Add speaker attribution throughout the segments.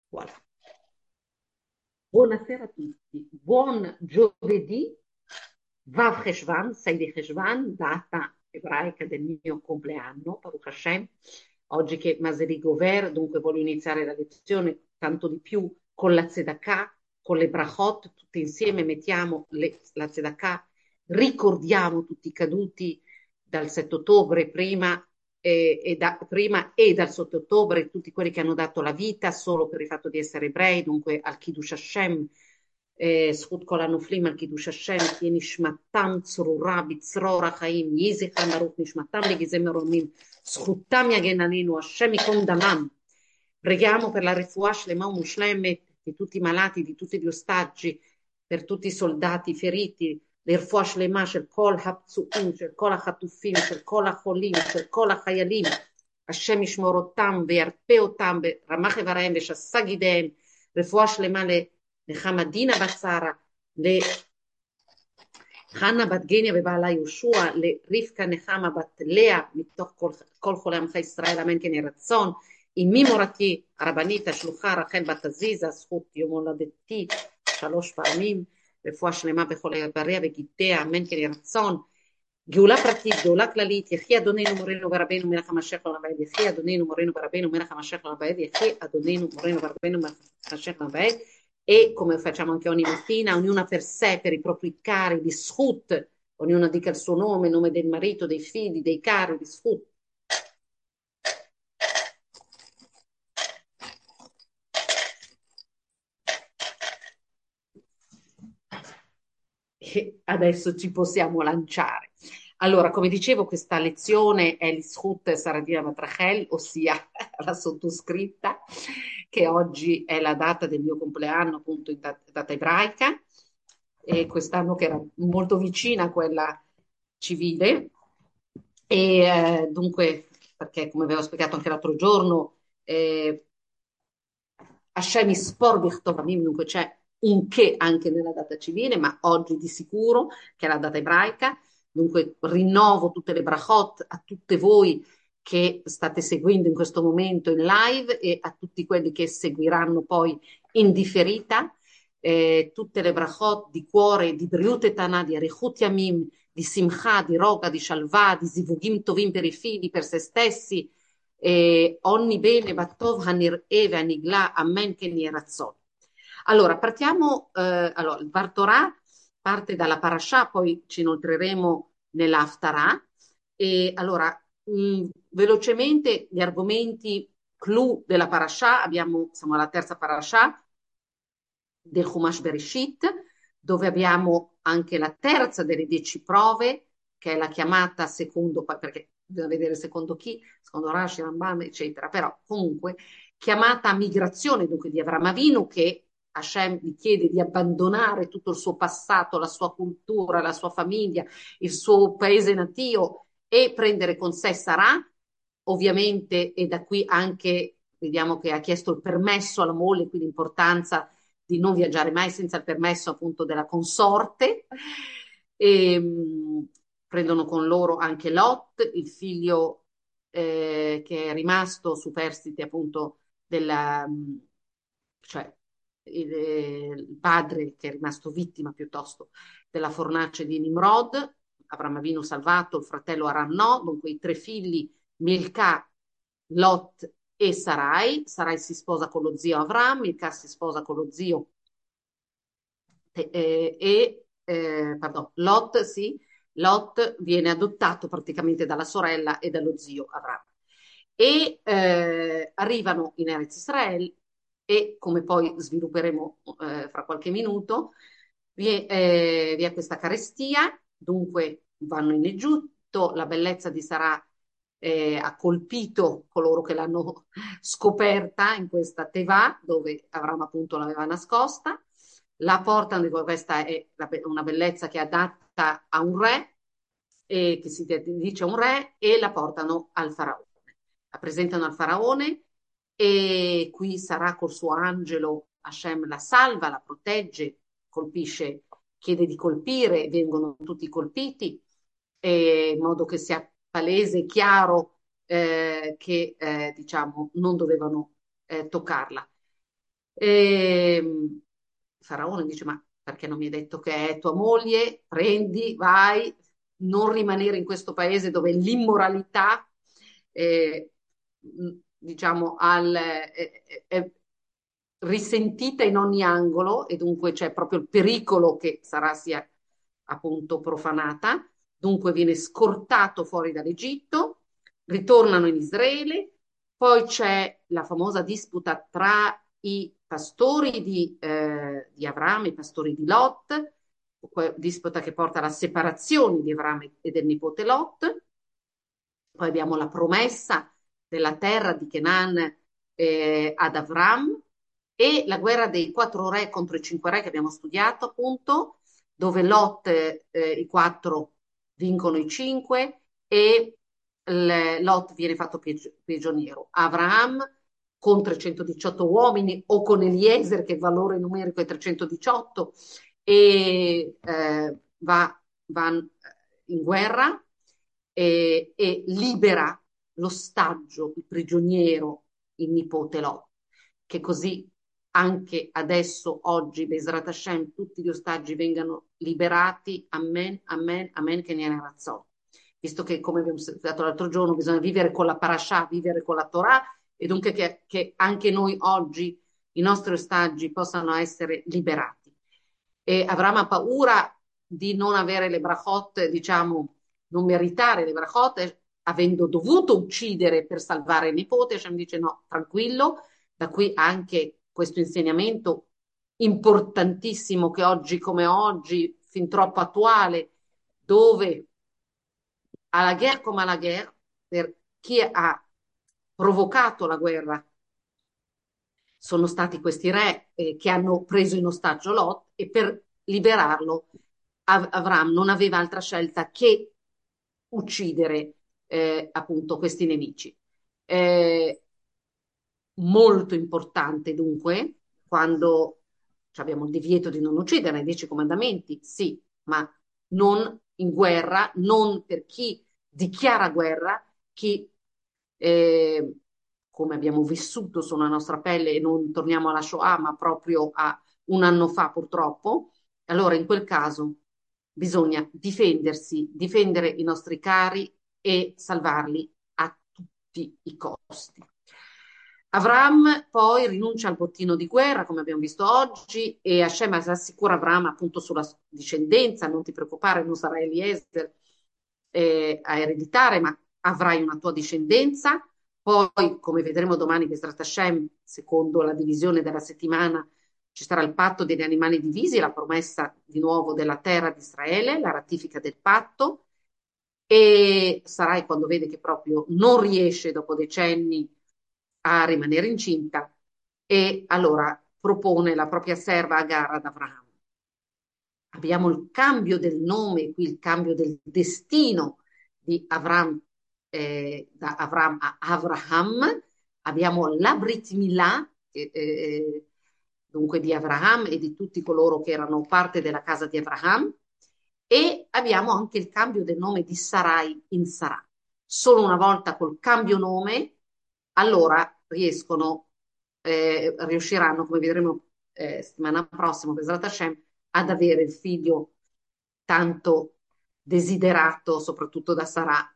Speaker 1: Voilà. Buonasera a tutti, buon giovedì, Vav Cheshvan, 6 di Cheshvan, data ebraica del mio compleanno, Baruch Hashem. Oggi che Maseri Gover, dunque voglio iniziare la lezione tanto di più con la Tzedakah, con le brachot, tutte insieme mettiamo la Tzedakah, ricordiamo tutti i caduti dal 7 ottobre prima e dal 7 ottobre, tutti quelli che hanno dato la vita solo per il fatto di essere ebrei, dunque al Kiddush Hashem, זכות כל הנופלים על קידוש השם, תהיה נשמתם צרורה בצרור החיים, יהי זכרם ברוך, נשמתם לגזי מרומים, זכותם יגן עלינו, השם ייקום דמם. Preghiamo per la refuah shlema u'mushlemet di tutti i malati, di tutti gli ostaggi, per tutti i soldati feriti, לרפואה שלמה של כל הפצועים, של כל החטופים, של כל החולים, של כל החיילים. השם ישמור אותם וירפא אותם ברמ"ח איבריהם ושס"ה גידיהם. רפואה שלמה לנחמה דינה בת שרה, לחנה בת גניה ובעלה יהושע, לרבקה נחמה בת לאה, מתוך כל חולי עמך ישראל, אמן כן יהי רצון. אמי מורתי הרבנית השלוחה רחל בת עזיזה, זכות יום הולדתי 3 פעמים, רפואה שלמה בכל איבריה וגידיה, אמן כן יהי רצון. גאולה פרטית, גאולה כללית, יחי אדוננו מורנו ורבנו מלך המשיח לעולם ועד, יחי אדוננו מורנו ורבנו מלך המשיח לעולם ועד, יחי אדוננו mureno ורבנו מלך המשיח לעולם ועד. E come facciamo anche ogni mattina, ognuna per sé, per i propri cari di Schut, ognuna dica il suo nome, il nome del marito, dei figli, dei cari di Schut. E adesso ci possiamo lanciare. Allora, come dicevo, questa lezione è l'Ischut Saradia Matrachel, ossia la sottoscritta, che oggi è la data del mio compleanno, appunto in data ebraica, e quest'anno che era molto vicina a quella civile. E dunque, perché come avevo spiegato anche l'altro giorno, Hashem Ispor Bichtovamim, dunque c'è un che anche nella data civile, ma oggi di sicuro, che è la data ebraica. Dunque rinnovo tutte le brachot a tutte voi che state seguendo in questo momento in live e a tutti quelli che seguiranno poi in differita. Tutte le brachot di cuore, di Briut e Tanà, di Arichut Yamim, di Simcha, di Roga, di Shalva, di Zivugim Tovim per i figli, per se stessi, Onni bene, Battov, Hanir'e, Anigla, Amen, che ni razzon. Allora, partiamo, allora, il Bartorah parte dalla Parashah, poi ci inoltreremo nell'Haftarah. E allora, velocemente gli argomenti clou della Parashah, siamo alla terza Parashah del Chumash Bereshit, dove abbiamo anche la terza delle 10 prove, che è la chiamata secondo, perché bisogna vedere secondo chi, secondo Rashi, Rambam, eccetera, però comunque chiamata a migrazione, dunque di Avram Avinu, che Hashem gli chiede di abbandonare tutto il suo passato, la sua cultura, la sua famiglia, il suo paese natio e prendere con sé Sarà, ovviamente, e da qui anche vediamo che ha chiesto il permesso alla moglie, quindi l'importanza di non viaggiare mai senza il permesso appunto della consorte. E, prendono con loro anche Lot, il figlio che è rimasto superstite appunto della, cioè il padre che è rimasto vittima piuttosto della fornace di Nimrod, Avram Avinu salvato, il fratello Aram no, dunque i 3 figli Milcah, Lot e Sarai. Sarai si sposa con lo zio Avram, Milcah si sposa con lo zio pardon, Lot, sì, Lot viene adottato praticamente dalla sorella e dallo zio Avram. E arrivano in Eretz Israele e, come poi svilupperemo fra qualche minuto, vi è questa carestia, dunque vanno in Egitto, la bellezza di Sarà ha colpito coloro che l'hanno scoperta in questa Tevà, dove Avram appunto l'aveva nascosta, la portano, dico, questa è una bellezza che è adatta a un re, che si dice un re, e la portano al faraone. La presentano al faraone e qui sarà col suo angelo, Hashem la salva, la protegge, colpisce, chiede di colpire, vengono tutti colpiti, in modo che sia palese e chiaro che diciamo non dovevano toccarla. E Faraone dice, ma perché non mi hai detto che è tua moglie? Prendi, vai, non rimanere in questo paese dove l'immoralità, eh, diciamo, è risentita in ogni angolo e dunque c'è proprio il pericolo che sarà sia appunto profanata. Dunque viene scortato fuori dall'Egitto, ritornano in Israele, poi c'è la famosa disputa tra i pastori di Abramo, i pastori di Lot, disputa che porta alla separazione di Abramo e del nipote Lot. Poi abbiamo la promessa della terra di Canaan ad Avram e la guerra dei quattro re contro i cinque re che abbiamo studiato, appunto, dove Lot, i quattro vincono i cinque e Lot viene fatto prigioniero. Abraham con 318 uomini o con Eliezer, che il valore numerico è 318, e va in guerra e libera l'ostaggio, il prigioniero, il nipote Lot, che così anche adesso, oggi, Besrat Hashem, tutti gli ostaggi vengano liberati, amen, amen, amen, che ne razzò. Visto che, come abbiamo spiegato l'altro giorno, bisogna vivere con la parasha, vivere con la Torah, e dunque che anche noi oggi i nostri ostaggi possano essere liberati. E Avram ha paura di non avere le brachot, diciamo, non meritare le brachot, avendo dovuto uccidere per salvare il nipote. Hashem dice no, tranquillo, da qui anche questo insegnamento importantissimo che oggi come oggi, fin troppo attuale, dove alla guerra come alla guerra, per chi ha provocato la guerra sono stati questi re che hanno preso in ostaggio Lot e per liberarlo Avram non aveva altra scelta che uccidere appunto questi nemici. Eh, Molto importante dunque, quando abbiamo il divieto di non uccidere, nei 10 comandamenti, sì, ma non in guerra, non per chi dichiara guerra, chi, eh, come abbiamo vissuto sulla nostra pelle, e non torniamo alla Shoah, ma proprio a un anno fa purtroppo, allora in quel caso bisogna difendersi, difendere i nostri cari e salvarli a tutti i costi. Avram poi rinuncia al bottino di guerra, come abbiamo visto oggi, e Hashem rassicura Avram appunto sulla discendenza, non ti preoccupare, non sarà Eliezer a ereditare, ma avrai una tua discendenza. Poi, come vedremo domani, Besrat Hashem, secondo la divisione della settimana, ci sarà il patto degli animali divisi, la promessa di nuovo della terra di Israele, la ratifica del patto, e Sarai quando vede che proprio non riesce dopo decenni a rimanere incinta e allora propone la propria serva Agar ad Abraham. Abbiamo il cambio del nome, qui il cambio del destino di Avram, da Avram a Avraham. Abbiamo la Brit Milà, dunque di Avraham e di tutti coloro che erano parte della casa di Avraham. E abbiamo anche il cambio del nome di Sarai in Sarà. Solo una volta col cambio nome, allora riusciranno, come vedremo settimana prossima, Besrat Hashem, ad avere il figlio tanto desiderato, soprattutto da Sarà.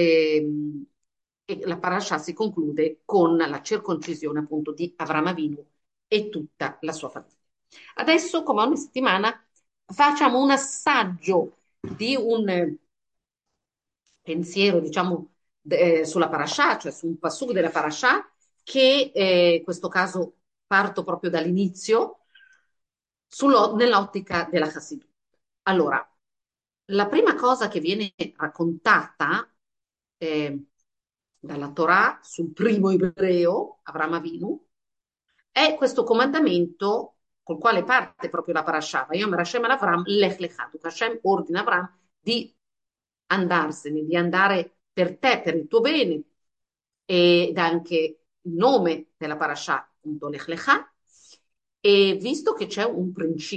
Speaker 1: E la parasha si conclude con la circoncisione appunto di Avram Avinu e tutta la sua famiglia. Adesso, come ogni settimana, facciamo un assaggio di un pensiero, diciamo, sulla parasha, cioè su un passaggio della parasha, che in questo caso parto proprio dall'inizio, nell'ottica della Chassidut. Allora, la prima cosa che viene raccontata dalla Torah sul primo ebreo, Avram Avinu, è questo comandamento col quale parte proprio la parasha. Io me Hashem Avram, lech lecha, Hashem ordina Avram di andarsene, di andare per te, per il tuo bene, ed anche il nome della parasha, appunto lech lecha, e visto che c'è un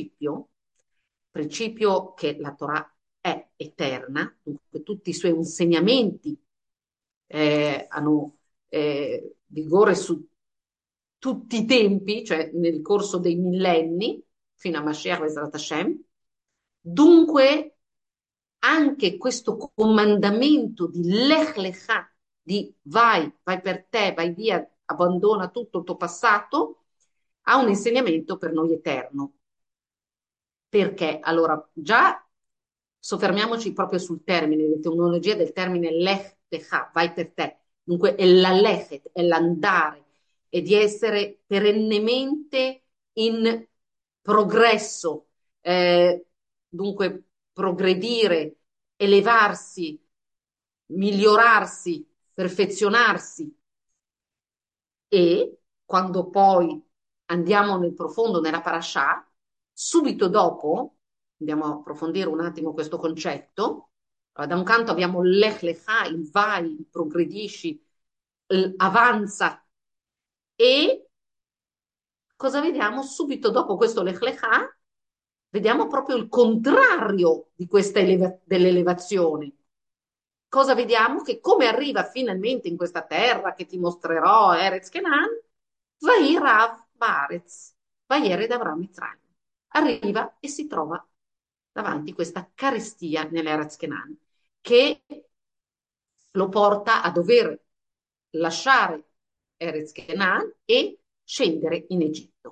Speaker 1: principio che la Torah è eterna, dunque tutti i suoi insegnamenti hanno vigore su tutti i tempi, cioè nel corso dei millenni, fino a Mashiach Bezrat Hashem. Dunque, anche questo comandamento di Lech Lecha, di vai, vai per te, vai via, abbandona tutto il tuo passato, ha un insegnamento per noi eterno. Perché? Allora, già soffermiamoci proprio sul termine, l'etimologia del termine Lech Lecha, vai per te. Dunque, è la lechet, è l'andare, è di essere perennemente in progresso, dunque progredire, elevarsi, migliorarsi, perfezionarsi. E quando poi andiamo nel profondo nella parasha, subito dopo, andiamo a approfondire un attimo questo concetto, da un canto abbiamo l'ech lecha, il vai, il progredisci, avanza, e cosa vediamo subito dopo questo lech lecha? Vediamo proprio il contrario di questa dell'elevazione. Cosa vediamo? Che come arriva finalmente in questa terra che ti mostrerò, Erez Kenan, Vairav Baaretz, Vayered Avram Mitzrayim. Arriva e si trova davanti questa carestia nell'Erez Kenan, che lo porta a dover lasciare Erez Kenan e scendere in Egitto.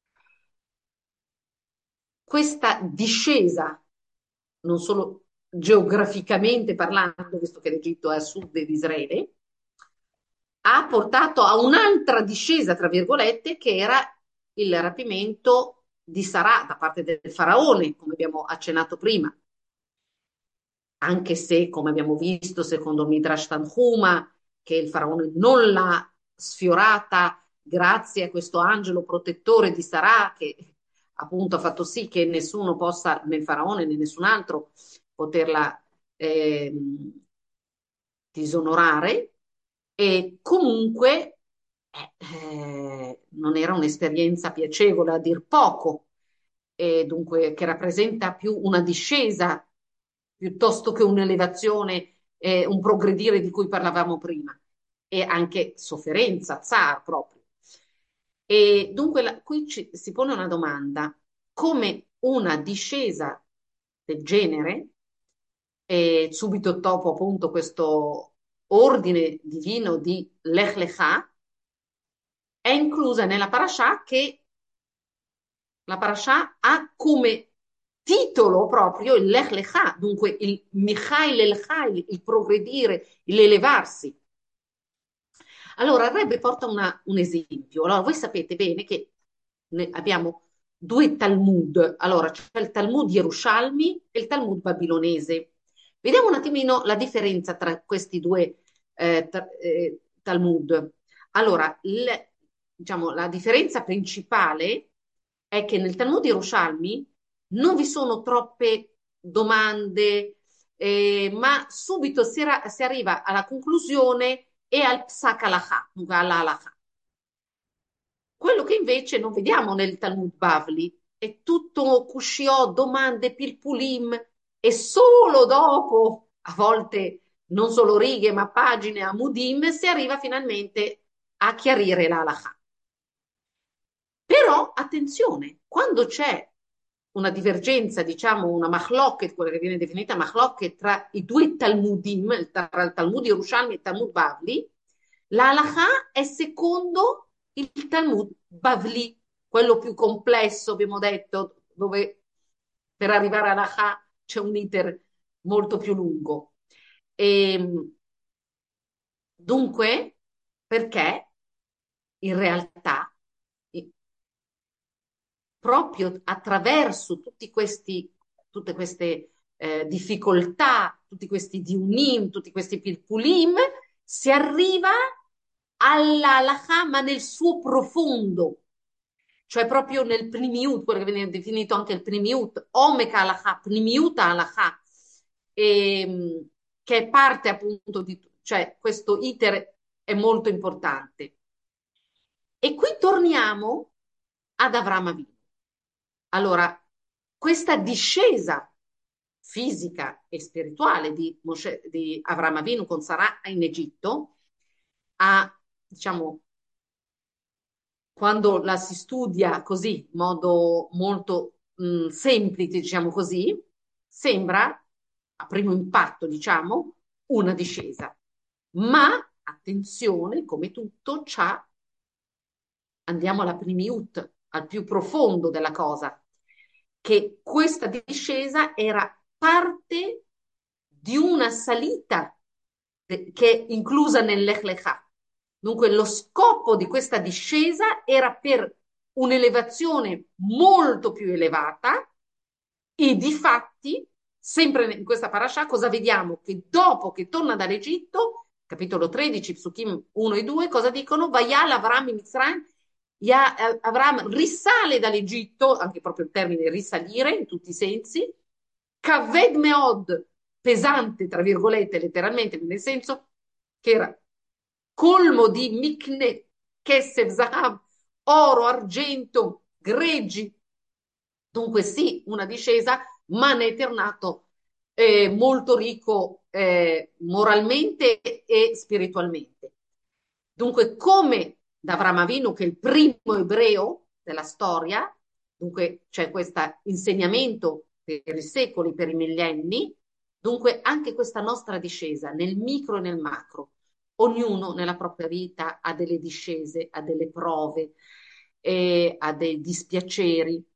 Speaker 1: Questa discesa, non solo geograficamente parlando, visto che l'Egitto è a sud di Israele, ha portato a un'altra discesa, tra virgolette, che era il rapimento di Sarà da parte del faraone, come abbiamo accennato prima. Anche se, come abbiamo visto, secondo Midrash Tanhuma, che il faraone non l'ha sfiorata grazie a questo angelo protettore di Sarà, che appunto ha fatto sì che nessuno possa, né il faraone né nessun altro, poterla disonorare. E comunque non era un'esperienza piacevole a dir poco, e dunque che rappresenta più una discesa piuttosto che un'elevazione, un progredire di cui parlavamo prima, e anche sofferenza, zar proprio. E dunque qui si pone una domanda: come una discesa del genere, e subito dopo appunto questo ordine divino di Lech Lecha, è inclusa nella parasha, che la parasha ha come titolo proprio il Lech Lecha, dunque il Michael El Chai, il progredire, l'elevarsi. Allora, il Rebbe porta un esempio. Allora, voi sapete bene che abbiamo due Talmud. Allora, c'è il Talmud Yerushalmi e il Talmud babilonese. Vediamo un attimino la differenza tra questi due Talmud. Allora, diciamo, la differenza principale è che nel Talmud Yerushalmi non vi sono troppe domande, ma subito si arriva alla conclusione e al psak halacha, dunque alla halacha. Quello che invece non vediamo nel Talmud Bavli è tutto cushiò, domande, pilpulim, e solo dopo, a volte non solo righe, ma pagine, amudim, si arriva finalmente a chiarire la halacha. Però attenzione, quando c'è una divergenza, diciamo una machloket, quella che viene definita machloket tra i due Talmudim, tra il Talmud Yerushalmi e il Talmud Bavli, la halakha è secondo il Talmud Bavli, quello più complesso, abbiamo detto, dove per arrivare all'halakha c'è un iter molto più lungo. E, dunque, perché in realtà proprio attraverso tutte queste difficoltà, tutti questi diunim, tutti questi pilpulim, si arriva alla halakha, ma nel suo profondo, cioè proprio nel primiut, quello che viene definito anche il primiut, omeka halakha, primiuta halakha, che è parte appunto di, cioè questo iter è molto importante. E qui torniamo ad Avram Avinu. Allora, questa discesa fisica e spirituale di Avram Avinu con Sarà in Egitto ha, diciamo, quando la si studia così, in modo molto semplice, diciamo così, sembra, a primo impatto, diciamo, una discesa. Ma, attenzione, come tutto, andiamo alla primiut, al più profondo della cosa, che questa discesa era parte di una salita che è inclusa nel Lech Lechà. Dunque lo scopo di questa discesa era per un'elevazione molto più elevata e difatti, sempre in questa parasha, cosa vediamo? Che dopo che torna dall'Egitto, capitolo 13, Psukim 1 e 2, cosa dicono? Vayal Avram in Mitzrayim, Avram risale dall'Egitto, anche proprio il termine risalire in tutti i sensi, Kaved Meod, pesante, tra virgolette, letteralmente, nel senso che era colmo di mikne, kesef, zahav, oro, argento, greggi. Dunque sì, una discesa, ma ne è tornato molto ricco moralmente e spiritualmente. Dunque, come da Avram Avinu, che è il primo ebreo della storia, dunque c'è questo insegnamento per i secoli, per i millenni, dunque anche questa nostra discesa nel micro e nel macro, ognuno nella propria vita ha delle discese, ha delle prove, ha dei dispiaceri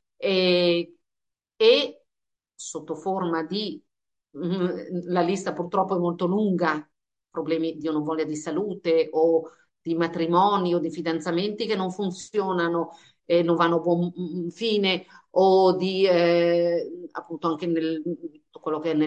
Speaker 1: e, e sotto forma di, la lista purtroppo è molto lunga, problemi, Dio non voglia, di salute o di matrimoni o di fidanzamenti che non funzionano e non vanno a buon fine o di appunto anche nel quello che è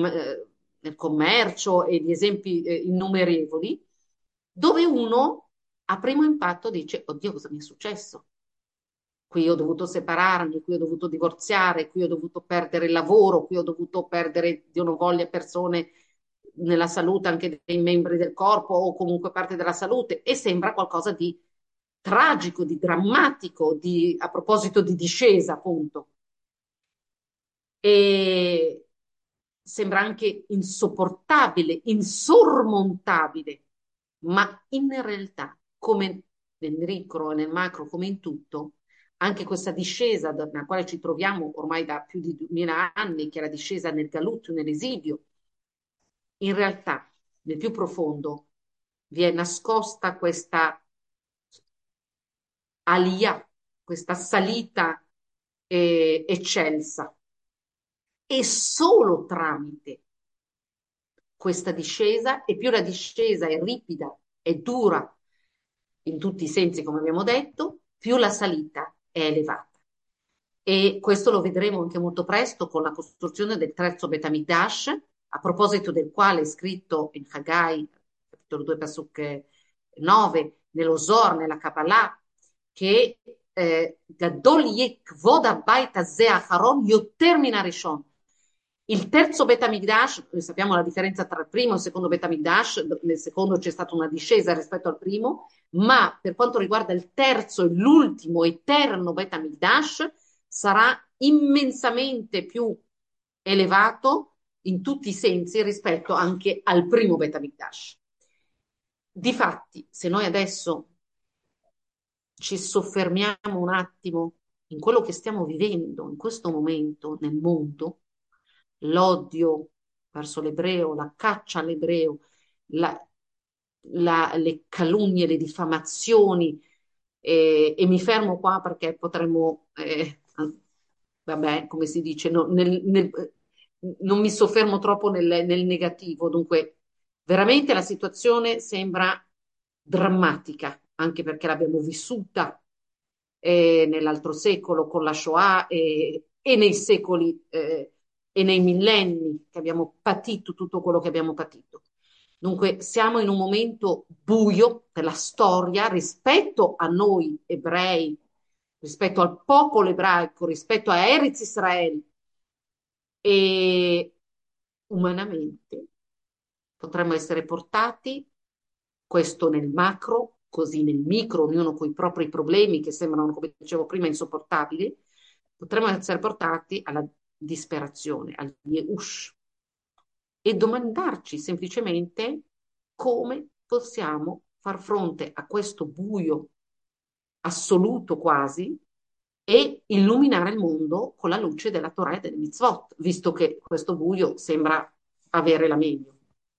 Speaker 1: nel commercio e di esempi innumerevoli, dove uno a primo impatto dice, oddio, cosa mi è successo? Qui ho dovuto separarmi, qui ho dovuto divorziare, qui ho dovuto perdere il lavoro, qui ho dovuto perdere, Dio non voglia, persone nella salute, anche dei membri del corpo o comunque parte della salute, e sembra qualcosa di tragico, di drammatico, a proposito di discesa, appunto. E sembra anche insopportabile, insormontabile, ma in realtà, come nel micro e nel macro, come in tutto, anche questa discesa nella quale ci troviamo ormai da più di 2000 anni, che è la discesa nel Galutto, nell'esilio, in realtà nel più profondo vi è nascosta questa alia, questa salita eccelsa, e solo tramite questa discesa, e più la discesa è ripida e dura in tutti i sensi, come abbiamo detto, più la salita è elevata. E questo lo vedremo anche molto presto con la costruzione del terzo Betamigdash, a proposito del quale è scritto in Haggai, capitolo 2, Pasuk 9, nello Zohar, nella Kabbalah, che Gadol Yekvod Habayit Hazeh Acharon Yoter Min Harishon. Il terzo Betamigdash, noi sappiamo la differenza tra il primo e il secondo Betamigdash, nel secondo c'è stata una discesa rispetto al primo, ma per quanto riguarda il terzo e l'ultimo eterno Betamigdash, sarà immensamente più elevato in tutti i sensi rispetto anche al primo Betamigdash. Difatti, se noi adesso ci soffermiamo un attimo in quello che stiamo vivendo in questo momento nel mondo, l'odio verso l'ebreo, la caccia all'ebreo, la- le calunnie, le diffamazioni, e mi fermo qua perché potremmo, vabbè, come si dice, non mi soffermo troppo nel negativo, dunque veramente la situazione sembra drammatica, anche perché l'abbiamo vissuta nell'altro secolo con la Shoah e nei secoli e nei millenni che abbiamo patito tutto quello che abbiamo patito. Dunque siamo in un momento buio della storia rispetto a noi ebrei, rispetto al popolo ebraico, rispetto a Eretz Israele, e umanamente potremmo essere portati, questo nel macro, così nel micro, ognuno con i propri problemi che sembrano, come dicevo prima, insopportabili, potremmo essere portati alla disperazione, al Yeush, e domandarci semplicemente come possiamo far fronte a questo buio assoluto quasi e illuminare il mondo con la luce della Torah e delle mitzvot, visto che questo buio sembra avere la meglio.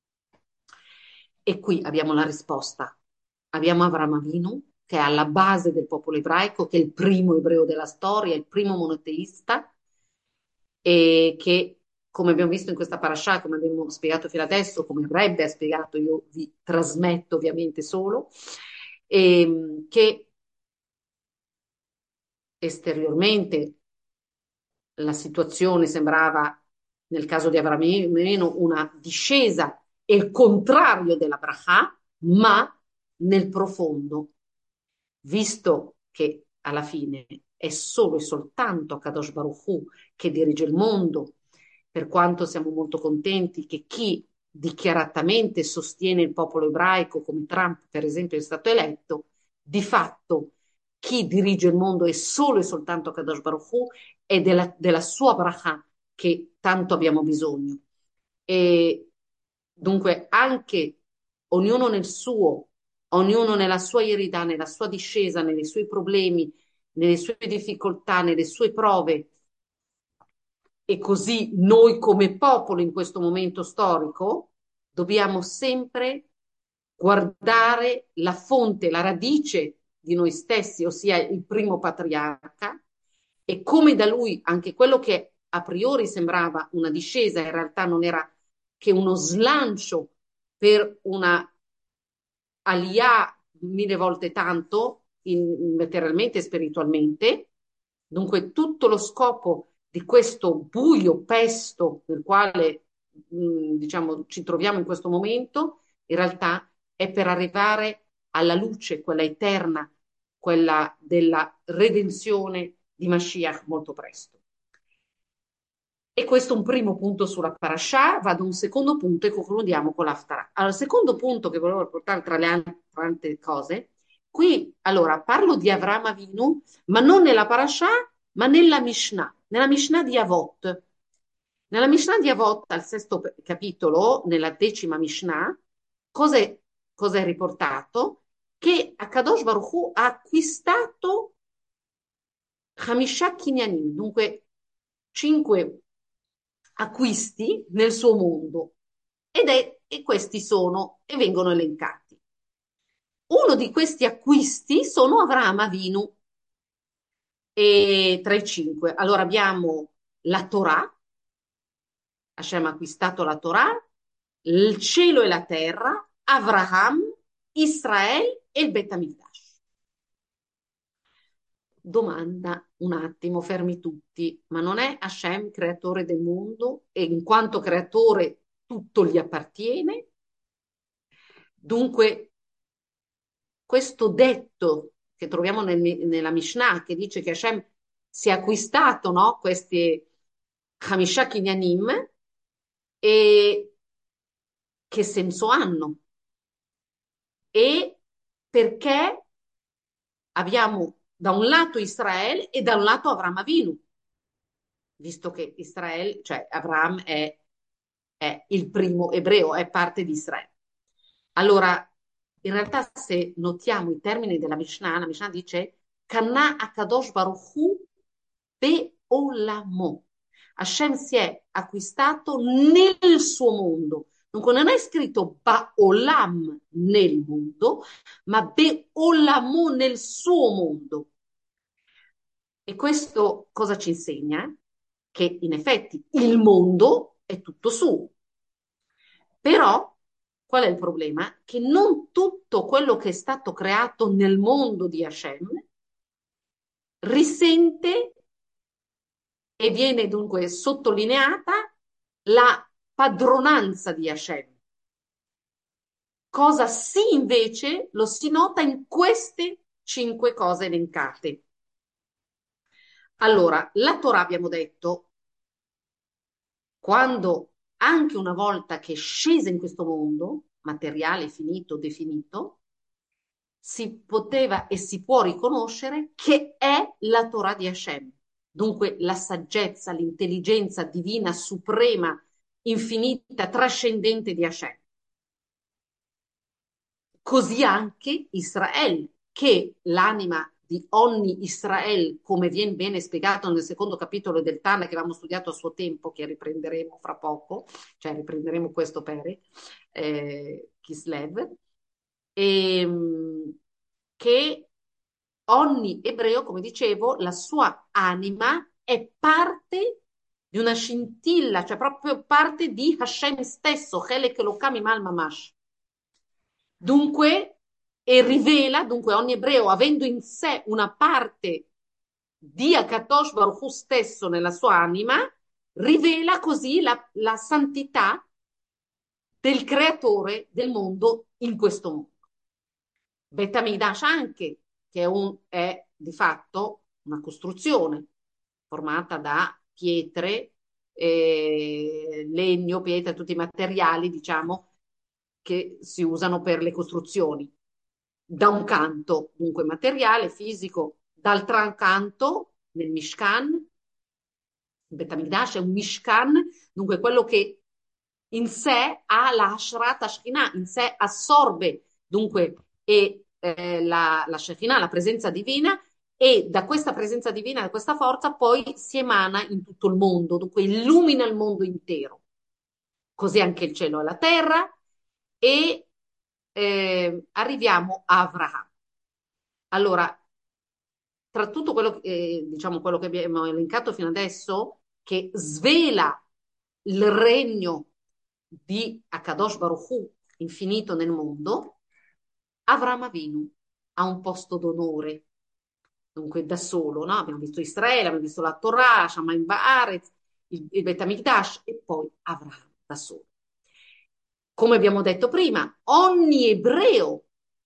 Speaker 1: E qui abbiamo la risposta. Abbiamo Avram Avinu, che è alla base del popolo ebraico, che è il primo ebreo della storia, il primo monoteista, e che, come abbiamo visto in questa parasha, come abbiamo spiegato fino adesso, come Rebbe ha spiegato, io vi trasmetto ovviamente solo, che esteriormente la situazione sembrava, nel caso di Avramo, una discesa e il contrario della Bracha, ma nel profondo, visto che alla fine è solo e soltanto Kadosh Baruch Hu che dirige il mondo, per quanto siamo molto contenti che chi dichiaratamente sostiene il popolo ebraico, come Trump per esempio è stato eletto, di fatto chi dirige il mondo è solo e soltanto Kadosh Baruch Hu e della sua bracha che tanto abbiamo bisogno. E dunque anche ognuno nel suo, ognuno nella sua eredità, nella sua discesa, nei suoi problemi, nelle sue difficoltà, nelle sue prove, e così noi come popolo in questo momento storico dobbiamo sempre guardare la fonte, la radice di noi stessi, ossia il primo patriarca, e come da lui anche quello che a priori sembrava una discesa, in realtà non era che uno slancio per una aliyah mille volte tanto, materialmente e spiritualmente. Dunque, tutto lo scopo di questo buio pesto nel quale, diciamo, ci troviamo in questo momento, in realtà è per arrivare alla luce, quella eterna, quella della redenzione di Mashiach molto presto. E questo è un primo punto sulla parasha. Vado a un secondo punto e concludiamo con l'Haftarah. Allora, il secondo punto che volevo portare tra le altre cose, qui allora parlo di Avram Avinu, ma non nella parasha, ma nella Mishnah di Avot. Nella Mishnah di Avot, al sesto capitolo, nella decima Mishnah, cos'è, cos'è riportato? Che Akadosh Baruch Hu ha acquistato Hamisha Kinyanim, dunque cinque acquisti nel suo mondo e questi sono e vengono elencati. Uno di questi acquisti sono Avraham Avinu e tra i cinque. Allora abbiamo la Torah, Hashem ha acquistato la Torah, il cielo e la terra, Avraham, Israele e il Bet HaMikdash. Domanda un attimo, fermi tutti, ma non è Hashem creatore del mondo e in quanto creatore tutto gli appartiene? Dunque, questo detto che troviamo nella Mishnah, che dice che Hashem si è acquistato, no, questi Hamisha Kinyanim, e che senso hanno? E perché abbiamo da un lato Israele e da un lato Avram Avinu, visto che Israele, cioè Avram è il primo ebreo, è parte di Israele. Allora, in realtà, se notiamo i termini della Mishnah, la Mishnah dice Kanna Akadosh Baruch Hu Be'olamo. Hashem si è acquistato nel suo mondo. Dunque non è scritto Ba'olam nel mondo, ma Be'olamo nel suo mondo. E questo cosa ci insegna? Che in effetti il mondo è tutto suo. Però qual è il problema? Che non tutto quello che è stato creato nel mondo di Hashem risente e viene dunque sottolineata la padronanza di Hashem. Cosa sì invece lo si nota in queste cinque cose elencate. Allora, la Torah abbiamo detto, quando anche una volta che è scesa in questo mondo, materiale, finito, definito, si poteva e si può riconoscere che è la Torah di Hashem. Dunque la saggezza, l'intelligenza divina, suprema, infinita, trascendente di Hashem. Così anche Israele, che l'anima di ogni Israel, come viene bene spiegato nel secondo capitolo del Tana che avevamo studiato a suo tempo, che riprenderemo fra poco, cioè riprenderemo questo per Kislev, che ogni ebreo, come dicevo, la sua anima è parte di una scintilla, cioè proprio parte di Hashem stesso, Chelek Elokam Imal Mamash. Dunque, e rivela, dunque ogni ebreo, avendo in sé una parte di Akadosh Baruch Hu stesso nella sua anima, rivela così la santità del creatore del mondo in questo mondo. Bet Hamikdash anche, che è di fatto una costruzione formata da pietre, legno, pietre, tutti i materiali, diciamo, che si usano per le costruzioni. Da un canto, dunque materiale, fisico, d'altro canto, nel Mishkan, il Bet Hamikdash è un Mishkan, dunque quello che in sé ha la Hashrat Ashkinah, in sé assorbe dunque la Shekinah, la presenza divina, e da questa presenza divina, da questa forza, poi si emana in tutto il mondo, dunque illumina il mondo intero. Così anche il cielo e la terra, e arriviamo a Avraham. Allora, tra tutto quello, diciamo, quello che abbiamo elencato fino adesso, che svela il regno di Akadosh Baruch Hu infinito nel mondo, Avram Avinu ha un posto d'onore, dunque da solo, no? Abbiamo visto Israele, abbiamo visto la Torah, Shamayim Baaretz, il Bet Hamikdash e poi Avraham da solo. Come abbiamo detto prima, ogni ebreo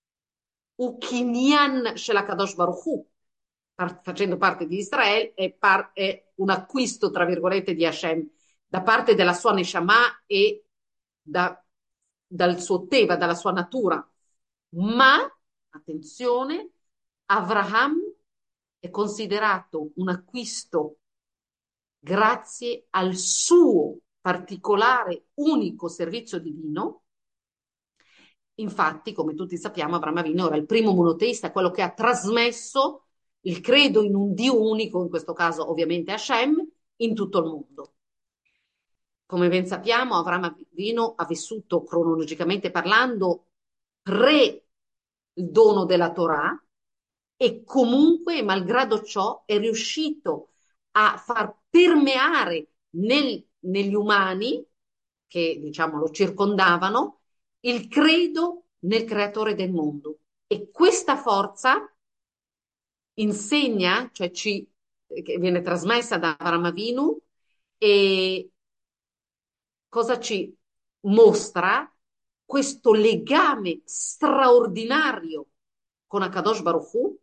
Speaker 1: Ukinyan Shelakadosh Baruch Hu, facendo parte di Israele, è un acquisto, tra virgolette, di Hashem da parte della sua Neshama e dal suo Teva, dalla sua natura. Ma, attenzione, Avraham è considerato un acquisto grazie al suo particolare, unico servizio divino. Infatti, come tutti sappiamo, Avraham Avinu era il primo monoteista, quello che ha trasmesso il credo in un Dio unico, in questo caso ovviamente Hashem, in tutto il mondo. Come ben sappiamo, Avraham Avinu ha vissuto cronologicamente parlando pre il dono della Torah e comunque, malgrado ciò, è riuscito a far permeare negli umani che, diciamo, lo circondavano il credo nel creatore del mondo. E questa forza insegna, cioè che viene trasmessa da Avraham Avinu, e cosa ci mostra? Questo legame straordinario con Akadosh Baruch Hu,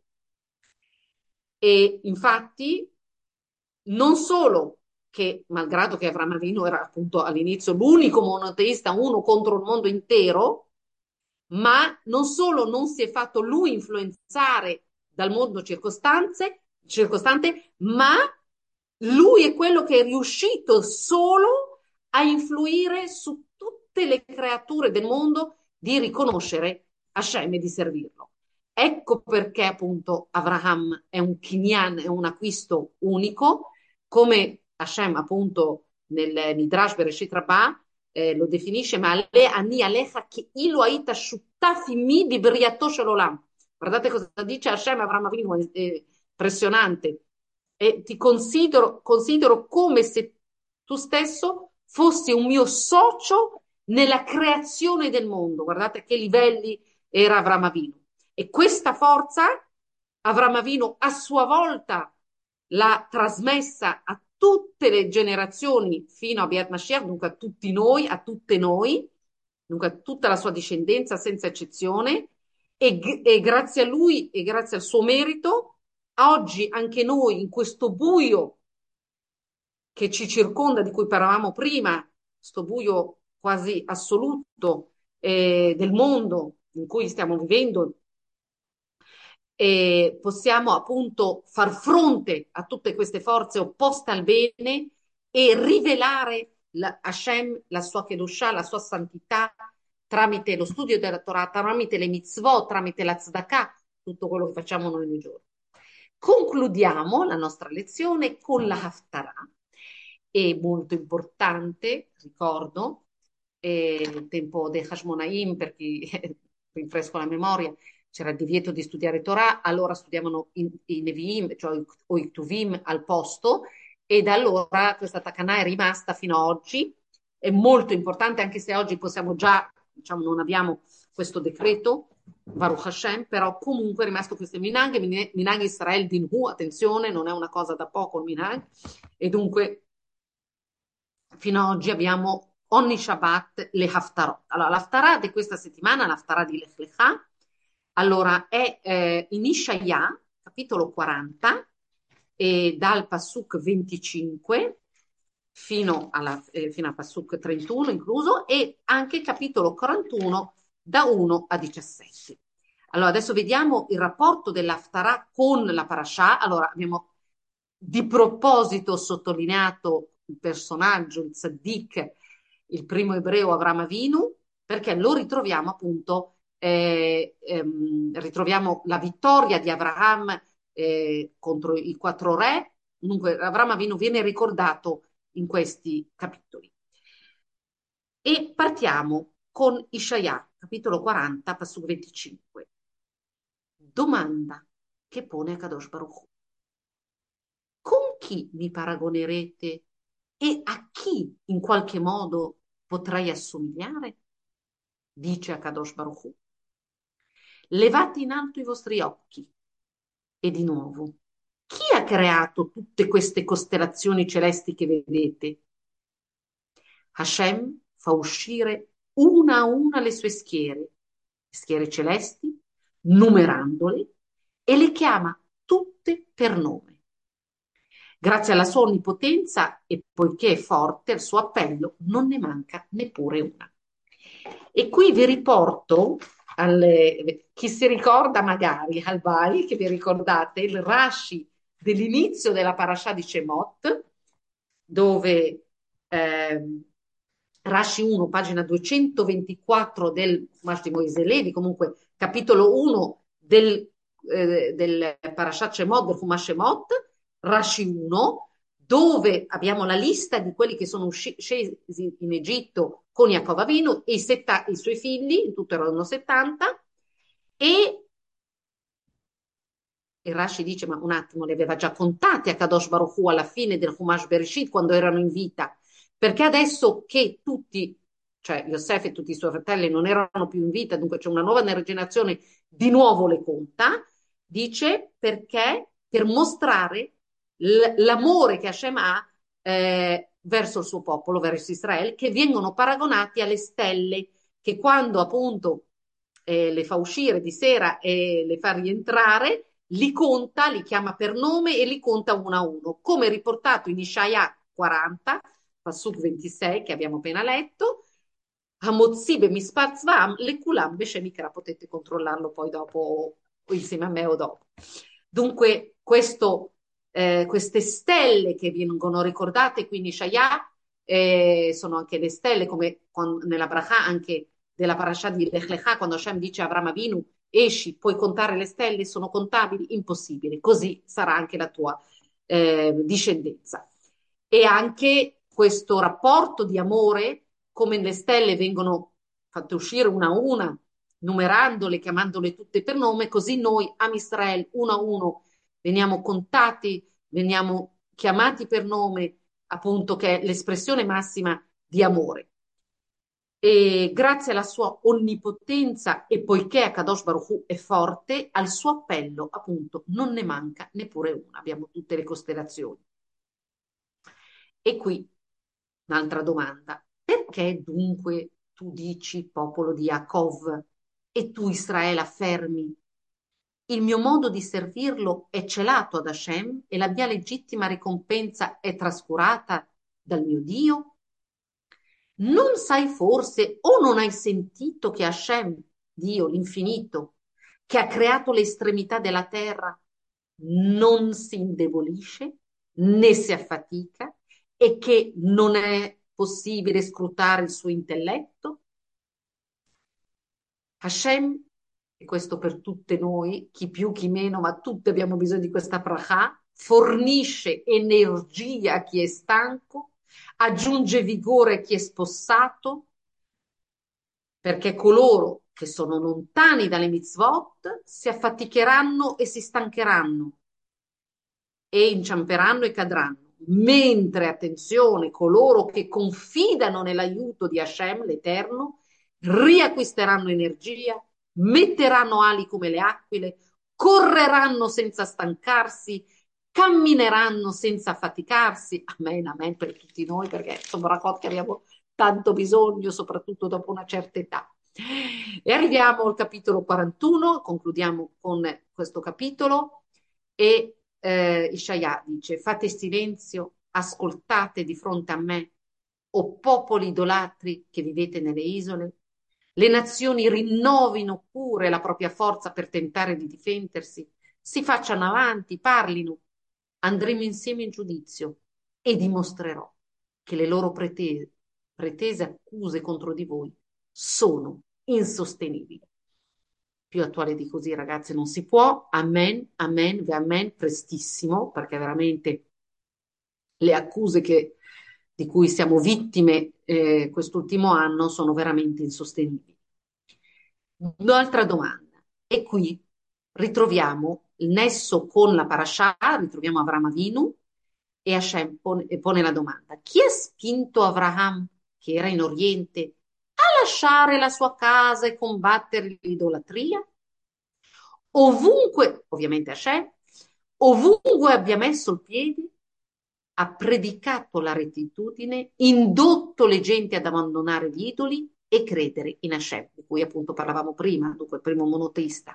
Speaker 1: e infatti non solo che, malgrado che Avraham Avinu era appunto all'inizio l'unico monoteista, uno contro il mondo intero, ma non solo non si è fatto lui influenzare dal mondo circostante, ma lui è quello che è riuscito solo a influire su tutte le creature del mondo di riconoscere Hashem e di servirlo. Ecco perché appunto Avraham è un kinyan, è un acquisto unico, come Hashem appunto nel Midrash Bereshit Rabbah lo definisce, ma ani alecha che ilo aita shuttafi mi di briato shalom. Guardate cosa dice Hashem Avraham Avinu, è impressionante. E ti considero come se tu stesso fossi un mio socio nella creazione del mondo. Guardate a che livelli era Avraham Avinu. E questa forza Avraham Avinu a sua volta l'ha trasmessa a tutte le generazioni fino a Biat Mashiach, dunque a tutti noi, a tutte noi, dunque a tutta la sua discendenza senza eccezione, e grazie a lui e grazie al suo merito, oggi anche noi in questo buio che ci circonda, di cui parlavamo prima, questo buio quasi assoluto del mondo in cui stiamo vivendo, possiamo appunto far fronte a tutte queste forze opposte al bene e rivelare Hashem, la sua Kedushah, la sua santità tramite lo studio della Torah, tramite le mitzvot, tramite la tzedakah, tutto quello che facciamo noi ogni giorno. Concludiamo la nostra lezione con la Haftarah. È molto importante, ricordo, il tempo dei Hashmonaim, per chi rinfresco la memoria, c'era il divieto di studiare Torah, allora studiavano i Nevi'im, cioè o i Tuvim al posto, e da allora questa Takana è rimasta fino ad oggi. È molto importante, anche se oggi possiamo già, diciamo, non abbiamo questo decreto, Baruch Hashem, però comunque è rimasto questo Minhag, Minhag Israel Dinhu, attenzione, non è una cosa da poco il Minhag, e dunque fino ad oggi abbiamo ogni Shabbat le Haftarot. Allora, l'Haftarah di questa settimana, l'Haftarah di Lech Lecha, allora è in Ishaya, capitolo 40, e dal Pasuk 25 fino al Pasuk 31 incluso, e anche capitolo 41 da 1 a 17. Allora, adesso vediamo il rapporto dell'Haftarah con la Parashah. Allora, abbiamo di proposito sottolineato il personaggio, il tzaddik, il primo ebreo Avram Avinu, perché lo ritroviamo appunto, ritroviamo la vittoria di Abraham contro i quattro re. Dunque, Avram Avinu viene ricordato in questi capitoli. E partiamo con Ishaya, capitolo 40, passaggio 25. Domanda che pone a Kadosh Baruch Hu. Con chi mi paragonerete e a chi in qualche modo potrei assomigliare? Dice a Kadosh Baruch Hu. Levate in alto i vostri occhi. E di nuovo, chi ha creato tutte queste costellazioni celesti che vedete? Hashem fa uscire una a una le sue schiere celesti, numerandole, e le chiama tutte per nome. Grazie alla sua onnipotenza e poiché è forte, al suo appello non ne manca neppure una. E qui vi riporto, chi si ricorda magari, al Vai, che vi ricordate, il Rashi dell'inizio della parasha di Shemot, dove Rashi 1, pagina 224 del Chumash di Moise Levi, comunque capitolo 1 del Parashat Shemot, del Chumash Shemot, Rashi 1, dove abbiamo la lista di quelli che sono scesi in Egitto con Yaakov Avinu e i suoi figli, in tutto erano 70, e Rashi dice, ma un attimo, li aveva già contati a Kadosh Baruch Hu alla fine del Chumash Bereshit quando erano in vita, perché adesso che tutti, cioè Yosef e tutti i suoi fratelli non erano più in vita, dunque c'è una nuova generazione, di nuovo le conta, dice perché per mostrare l'amore che Hashem ha verso il suo popolo, verso Israele, che vengono paragonati alle stelle, che quando appunto le fa uscire di sera e le fa rientrare, li conta, li chiama per nome e li conta uno a uno, come riportato in Ishaya 40, Pasuk 26, che abbiamo appena letto, Hamotzibe Mispar Zvam, le Kulam Beshemikra, potete controllarlo poi dopo, o insieme a me o dopo. Dunque, queste stelle che vengono ricordate qui in Ishaya sono anche le stelle, come nella Bracha, anche della parasha di Lech Lecha, quando Hashem dice a Avram Avinu, esci, puoi contare le stelle, sono contabili? Impossibile. Così sarà anche la tua discendenza. E anche questo rapporto di amore, come le stelle vengono fatte uscire una a una, numerandole, chiamandole tutte per nome, così noi, Am Israel, uno a uno, veniamo contati, veniamo chiamati per nome, appunto, che è l'espressione massima di amore. E grazie alla sua onnipotenza e poiché Akadosh Baruch Hu è forte, al suo appello, appunto, non ne manca neppure una. Abbiamo tutte le costellazioni. E qui un'altra domanda. Perché dunque tu dici popolo di Yaakov e tu Israele affermi il mio modo di servirlo è celato ad Hashem e la mia legittima ricompensa è trascurata dal mio Dio? Non sai forse o non hai sentito che Hashem, Dio, l'infinito, che ha creato le estremità della terra, non si indebolisce né si affatica e che non è possibile scrutare il suo intelletto? Hashem e questo per tutte noi, chi più, chi meno, ma tutte abbiamo bisogno di questa bracha, fornisce energia a chi è stanco, aggiunge vigore a chi è spossato, perché coloro che sono lontani dalle mitzvot si affaticheranno e si stancheranno e inciamperanno e cadranno. Mentre, attenzione, coloro che confidano nell'aiuto di Hashem, l'Eterno, riacquisteranno energia, metteranno ali come le aquile, correranno senza stancarsi, cammineranno senza faticarsi. Amen, amen per tutti noi, perché sono bracot che abbiamo tanto bisogno, soprattutto dopo una certa età. E arriviamo al capitolo 41, concludiamo con questo capitolo e Ishaya dice: fate silenzio, ascoltate di fronte a me, o popoli idolatri che vivete nelle isole. Le nazioni rinnovino pure la propria forza per tentare di difendersi, si facciano avanti, parlino. Andremo insieme in giudizio e dimostrerò che le loro pretese accuse contro di voi sono insostenibili. Più attuale di così, ragazzi, non si può. Amen, amen, amen, prestissimo, perché veramente le accuse di cui siamo vittime quest'ultimo anno sono veramente insostenibili. Un'altra domanda. E qui ritroviamo il nesso con la parasha, ritroviamo Avraham Avinu e Hashem pone la domanda: chi ha spinto Avraham, che era in Oriente, a lasciare la sua casa e combattere l'idolatria? Ovunque, ovviamente Hashem, ovunque abbia messo il piede, ha predicato la rettitudine, indotto le genti ad abbandonare gli idoli e credere in Hashem, di cui appunto parlavamo prima, dunque il primo monoteista.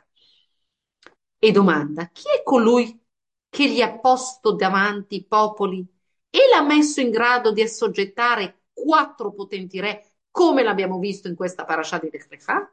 Speaker 1: E domanda: chi è colui che gli ha posto davanti i popoli e l'ha messo in grado di assoggettare quattro potenti re, come l'abbiamo visto in questa parasha di Lech Lecha?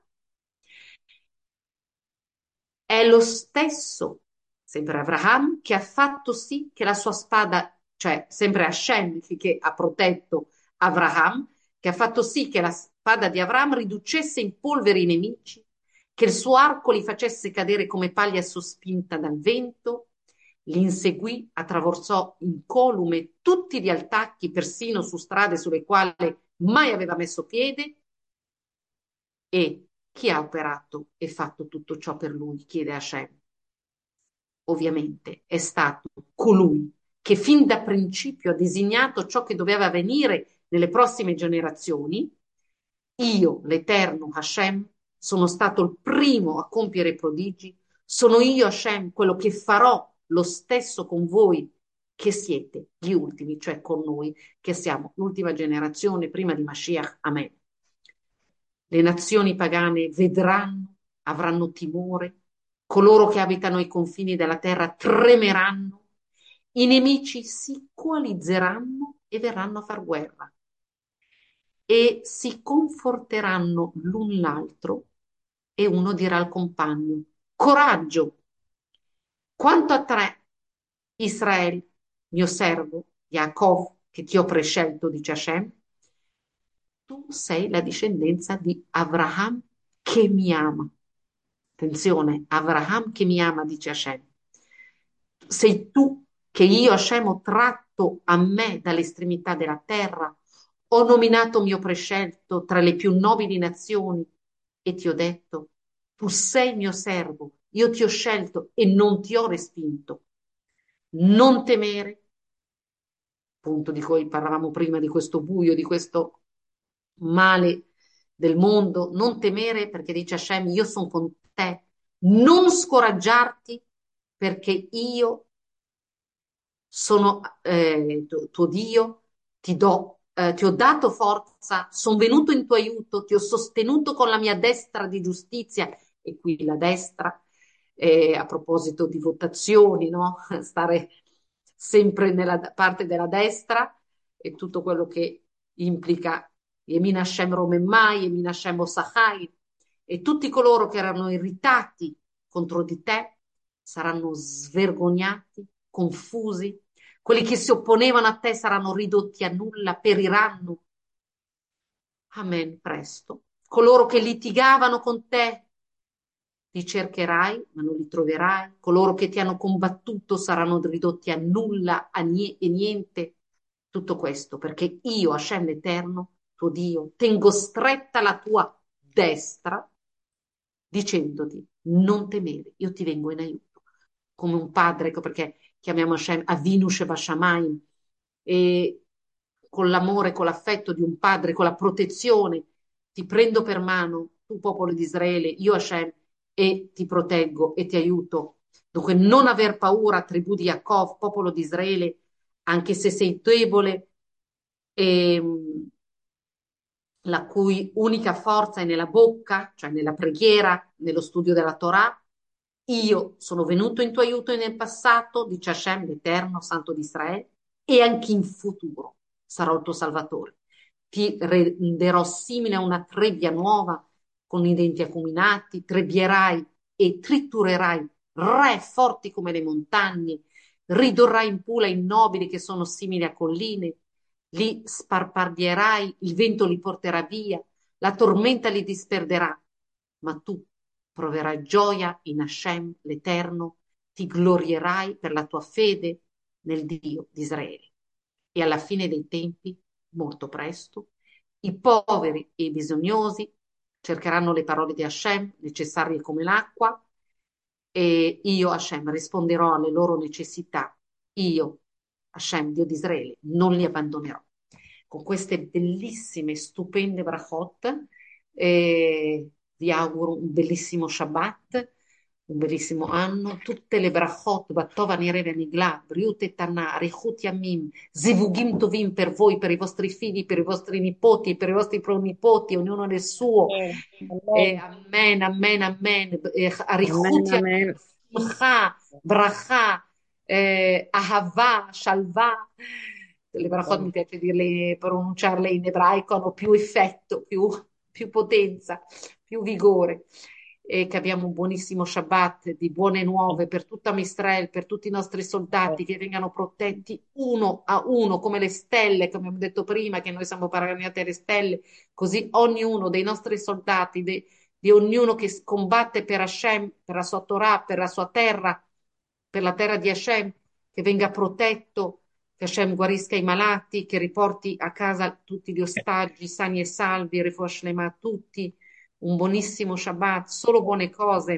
Speaker 1: È lo stesso, sempre Abraham, che ha fatto sì che la sua spada, cioè sempre Hashem che ha protetto Abraham, che ha fatto sì che la spada di Abraham riducesse in polvere i nemici, che il suo arco li facesse cadere come paglia sospinta dal vento, li inseguì, attraversò incolume tutti gli altacchi, persino su strade sulle quali mai aveva messo piede, e chi ha operato e fatto tutto ciò per lui, chiede Hashem. Ovviamente è stato colui che fin da principio ha designato ciò che doveva avvenire nelle prossime generazioni. Io, l'Eterno Hashem, sono stato il primo a compiere i prodigi. Sono io, Hashem, quello che farò lo stesso con voi che siete gli ultimi, cioè con noi che siamo l'ultima generazione prima di Mashiach. Amen. Le nazioni pagane vedranno, avranno timore, coloro che abitano ai confini della terra tremeranno, i nemici si coalizzeranno e verranno a far guerra e si conforteranno l'un l'altro e uno dirà al compagno: coraggio, quanto a te, Israele, mio servo, Yaakov, che ti ho prescelto, dice Hashem, tu sei la discendenza di Abraham che mi ama. Attenzione, Abraham che mi ama, dice Hashem. Sei tu che io, Hashem, ho tratto a me dall'estremità della terra, ho nominato mio prescelto tra le più nobili nazioni e ti ho detto: tu sei mio servo, io ti ho scelto e non ti ho respinto. Non temere, appunto di cui parlavamo prima, di questo buio, di questo male del mondo, non temere perché dice Hashem: io sono con te, non scoraggiarti perché io sono tuo Dio, ti ho dato forza, sono venuto in tuo aiuto, ti ho sostenuto con la mia destra di giustizia. E qui la destra, a proposito di votazioni, no? Stare sempre nella parte della destra e tutto quello che implica Yemin Hashem Romemmai, Yemin Hashem Osachai, e tutti coloro che erano irritati contro di te saranno svergognati, confusi, quelli che si opponevano a te saranno ridotti a nulla, periranno. Amen, presto. Coloro che litigavano con te Li cercherai, ma non li troverai. Coloro che ti hanno combattuto saranno ridotti a nulla e niente. Tutto questo perché io, Hashem l'Eterno, tuo Dio, tengo stretta la tua destra dicendoti non temere, io ti vengo in aiuto. Come un padre, ecco perché chiamiamo Hashem Avinu Shebashamayim, e con l'amore, con l'affetto di un padre, con la protezione, ti prendo per mano, tu popolo di Israele, io Hashem, e ti proteggo e ti aiuto. Dunque non aver paura, tribù di Yaakov, popolo di Israele, anche se sei debole e la cui unica forza è nella bocca, cioè nella preghiera, nello studio della Torah. Io sono venuto in tuo aiuto nel passato, dice Hashem, l'Eterno, Santo di Israele, e anche in futuro sarò il tuo Salvatore. Ti renderò simile a una trebbia nuova con i denti acuminati, trebbierai e triturerai re forti come le montagne, ridurrai in pula i nobili che sono simili a colline, li sparpagherai, il vento li porterà via, la tormenta li disperderà, ma tu proverai gioia in Hashem, l'Eterno, ti glorierai per la tua fede nel Dio di Israele. E alla fine dei tempi, molto presto, i poveri e i bisognosi cercheranno le parole di Hashem, necessarie come l'acqua, e io, Hashem, risponderò alle loro necessità. Io, Hashem, Dio di Israele, non li abbandonerò. Con queste bellissime, stupende brachot, vi auguro un bellissimo Shabbat, un bellissimo anno. Tutte le brachot, Battova Nireve Nigla, Briut et Tanna, Arichut Yamim, Zivugim Tovim per voi, per i vostri figli, per i vostri nipoti, per i vostri pronipoti, ognuno nel suo.
Speaker 2: Amen.
Speaker 1: Amen, amen, amen.
Speaker 2: Amen,
Speaker 1: Arichut Yamim,
Speaker 2: amen.
Speaker 1: Simcha, Bracha, Ahava, Shalva. Le brachot mi piace dirle, pronunciarle in ebraico, hanno più effetto, più potenza, più vigore. E che abbiamo un buonissimo Shabbat di buone nuove per tutta Israele, per tutti i nostri soldati che vengano protetti uno a uno, come le stelle, come abbiamo detto prima, che noi siamo paragonati alle stelle, così ognuno dei nostri soldati, di ognuno che combatte per Hashem, per la sua Torah, per la sua terra, per la terra di Hashem, che venga protetto, che Hashem guarisca i malati, che riporti a casa tutti gli ostaggi sani e salvi, refuah shlema a tutti, un buonissimo Shabbat, solo buone cose.